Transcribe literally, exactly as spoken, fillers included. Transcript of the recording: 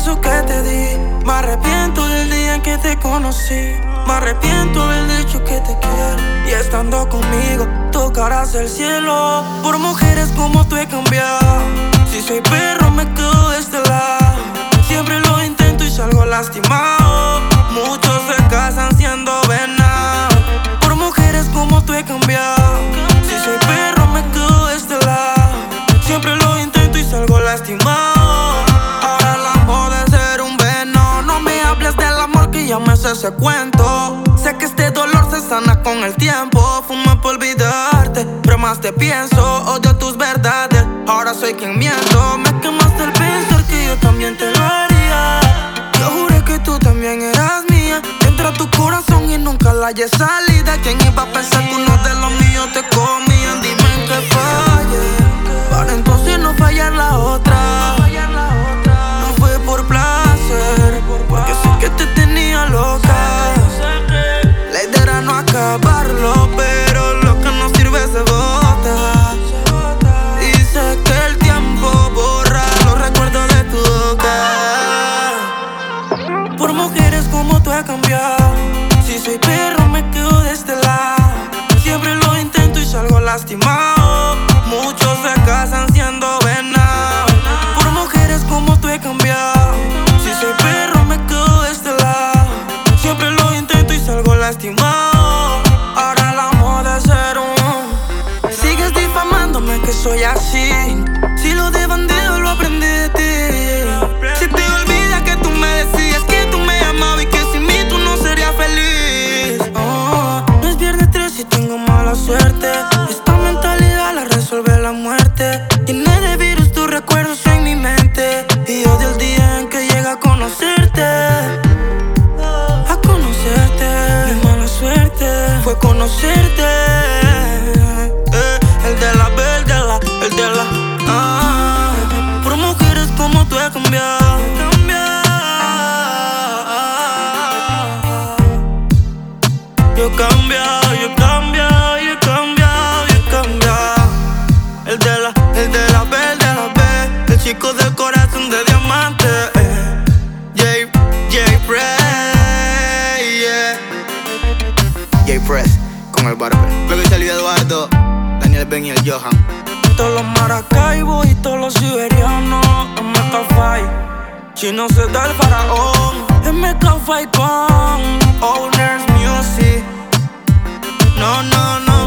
beso que te di. Me arrepiento del día en que te conocí. Me arrepiento haber dicho que te quiero. Y estando conmigo tocarás el cielo. Por mujeres como tú he cambiado. Si soy perro me quedo de este lado. Siempre lo intento y salgo lastimado. Muchos se casan siendo venados. Por mujeres como tú he cambiado. Si soy perro me quedo de este lado. Siempre lo intento y salgo lastimado. Ahora la moda es ser un veneno. No me hables del amor que ya me sé ese cuento. Sé que este dolor se sana con el tiempo. Fumo por olvidarte, pero más te pienso. Odio tus verdades, ahora soy quien miento. Me quemaste el pensar que yo también te lo haría. Yo juré que tú también eras mía. Entra a tu corazón y nunca la hayas salida. ¿Quién iba a pensar que uno de los míos te comían? Dime en qué falle, para entonces no fallar la otra. No fue por placer, porque sé que te tenía loca. La idea era no acabarlo, pero lo que no sirve se bota. Y sé que el tiempo borra los recuerdos de tu boca. Por mujeres como tú he cambiado. Si soy perro me quedo de este lado. Siempre lo intento y salgo lastimado. Muchos se casan siendo venados. Por mujeres como tú he cambiado. Si soy perro me quedo de este lado. Siempre lo intento y salgo lastimado. Ahora la moda es ser un. Sigues difamándome que soy así. Si lo de bandido lo aprendí de ti. Si te olvidas que tú me decías que tú me amabas y que sin mí tú no serías feliz. Oh, no es viernes tres y tengo mala suerte. Esta mentalidad la resuelve la muerte. Tiene de virus tus recuerdos en mi mente. Y odio el día en que llega a conocerte. A conocerte. Mi mala suerte fue conocerte. eh, El de la verde, el de la ah. Por mujeres como tú he cambiado. Yo he cambiado, yo he cambiado, yo he cambiado, yo he cambiado. El de la, el de la B, el de la B. El chico del corazón de diamante. eh. J, J Press, yeah. J Press con el barber. Luego salió Eduardo, Daniel Ben y el Johan. Todos los maracaibos y todos los siberianos. M K cinco, Chino se da el faraón. M K cinco con Owners Music. No, no, no.